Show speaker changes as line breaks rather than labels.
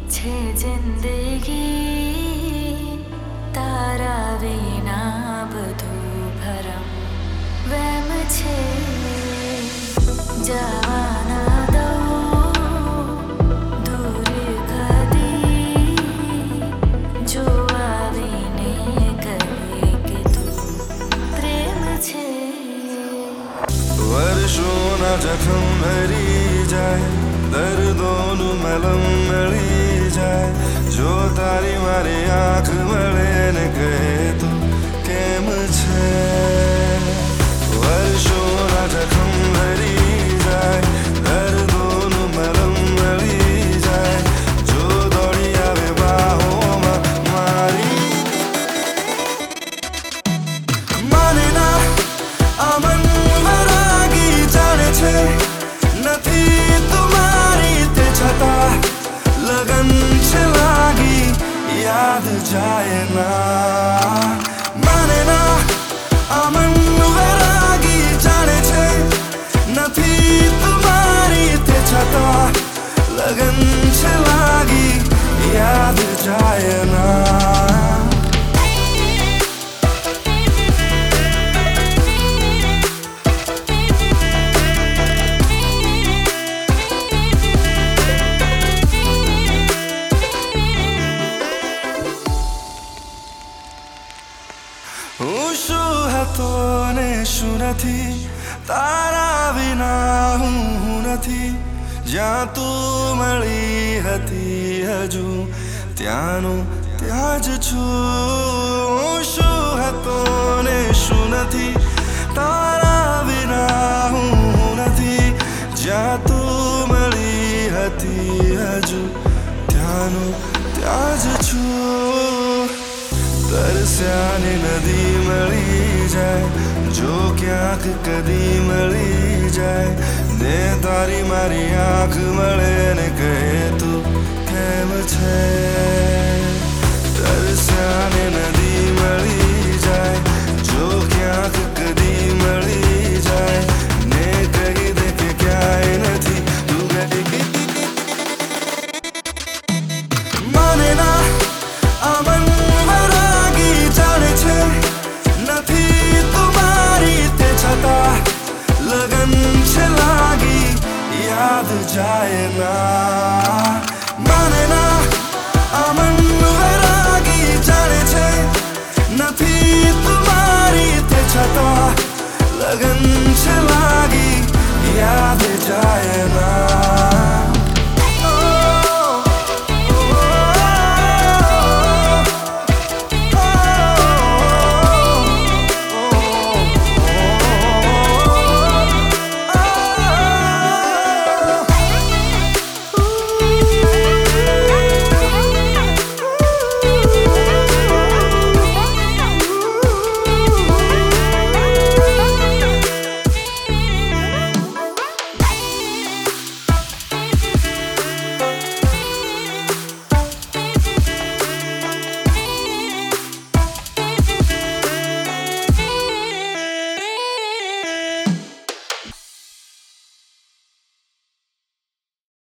छे जिंदगी तारा विना बधु भरम वेम छे जवाना दो दूर कदी जो आवीने कहे के तू प्रेम छे।
वर्षों ना जख्म भरी जाए दर्दों मलम मળી જાય જો તારી મારી આંખ મળે ને કહે તો કેમ છે વર્ષોના જખમ ભરી જાય દર્દોનું મલમ મળી જાય જો દોડી આવે બાહોમાં મારી માને ના આ મન વરાગી જાણે છે નથી तुम्हारी ते छता लगन चलागी याद जाए ना माने ना आमन वैरागी जाने छे नहीं तुम्हारी ते छता लगन चलागी याद जाए ना। શું હતો ને શું નથી તારા વિના હું નથી જ્યાં તું મળી હતી હજુ ત્યાંનું ત્યાં જ છું શું હતો ને શું નથી તારા વિના હું નથી જ્યાં તું મળી હતી હજુ ત્યાંનું ત્યાં જ છું तरस्याने नदी मળી જાય જો ક્યાંક કદી મળી જાય ને તારી મારી આંખ મળે ને કહે તું કેમ છે तरस्याने નદી મળી જાય જો ક્યાંક કદી મળી જાય ને કહી દે કે ક્યાંય નથી તું ગઈ માને ના આ મન नहीं तुम्हारी ते छता लगन चलागी याद जाए ना।